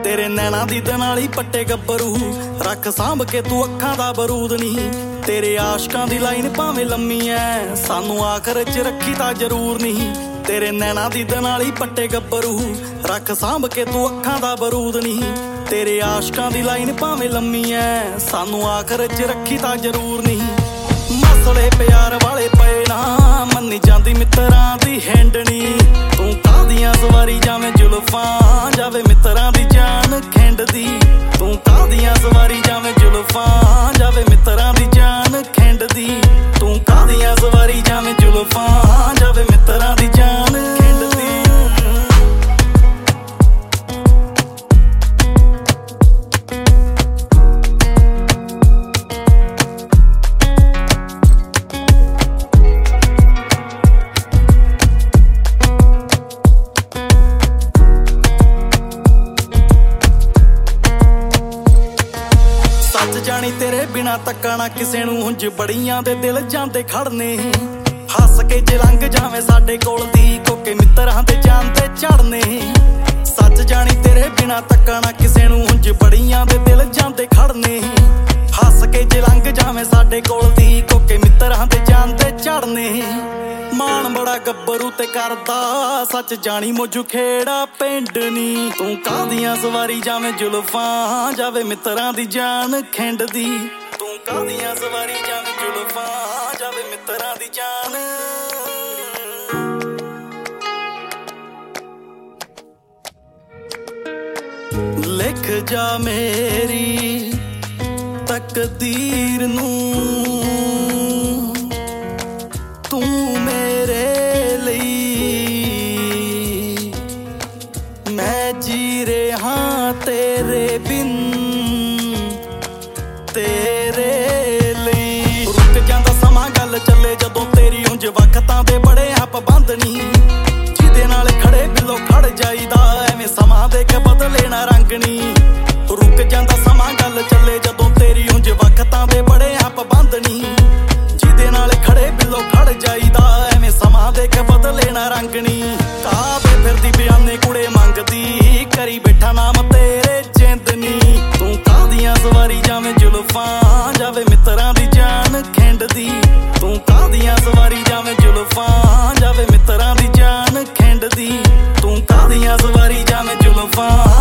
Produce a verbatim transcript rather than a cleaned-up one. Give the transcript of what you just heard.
तेरे नैना दी दनाली पट्टे गब्बरू रख सांभ के तू अखां दा बरूद नहीं। तेरे आशकां दी लाइन भावें लम्मी ऐ सानू आखर च रखी तां जरूर नहीं। तेरे नैना दी दनाली पट्टे गब्बरू रख सांभ के तू अखां दा बरूद नहीं। तेरे आशकां दी लाइन भावें लम्मी ऐ सानू आखर च रखी तां जरूर नहीं। मसले प्यार वाले पए ना मन्नी जांदी मित्तरां दी हैंडनी। तू कादियां सवारी जावें जुल्फां जावे मित्तरां दी जान खिंडदी। तू कादियां सवारी जावें जुल्फां जावे मित्तरां दी जान खिंडदी। तू कादियां सवारी जावें जुल्फां जावे मित्तरां दी जान खिंडदी। सच जानी तेरे बिना तक्का ना किसे नूं हुंज बड़ियां दे दिल जांदे खड़ने। हस के जे लंघ जावें साडे कोल दी कोके मित्तरां दे जांदे चढ़ने। सच जानी तेरे बिना तक्का ना किसे नूं हुंज बड़ियां दे दिल जांदे खड़ने। हस के जे लंघ जावें साडे कोल दी कोके मित्तरां दे जांदे चढ़ने। मान बड़ा गब्बरू ते करदा सच जानी मुझ खेड़ा पिंड नी। तू कादियां सवारी जावें जुल्फां जावे मित्तरां दी जान खिंडदी। तू कादियां सवारी जावें जुल्फां जावे मित्तरां दी जान। लिख जा मेरी तकदीर नूं तू मेरे जी रहा तेरे बिन तेरे ਲਈ। रुक जांदा समां गल चले जदों तेरी उंज वक्तां दे बड़े आ पाबंद नहीं। जिहदे नाल खड़े बिलो खड़ जाईदा एवें समां दे के बदले ना रंग नहीं। रुक जांदा समां गल चले जदों तेरी उंज वक्तां दे बड़े आ पाबंद नहीं। जिहदे नाल खड़े बिलो खड़ जाईदा एवें समां दे के बदले ना रंग नहीं। कावे फिरदी बयाने कुड़े मंगदी करी बैठा नाम तेरे जिंदनी। तू कादियां सवारी जावें जुल्फां जावे मित्तरां दी जान खिंडदी। तू कादियां सवारी जावें जुल्फां जावे मित्तरां दी जान खिंडदी। तू कादियां सवारी जावें जुल्फां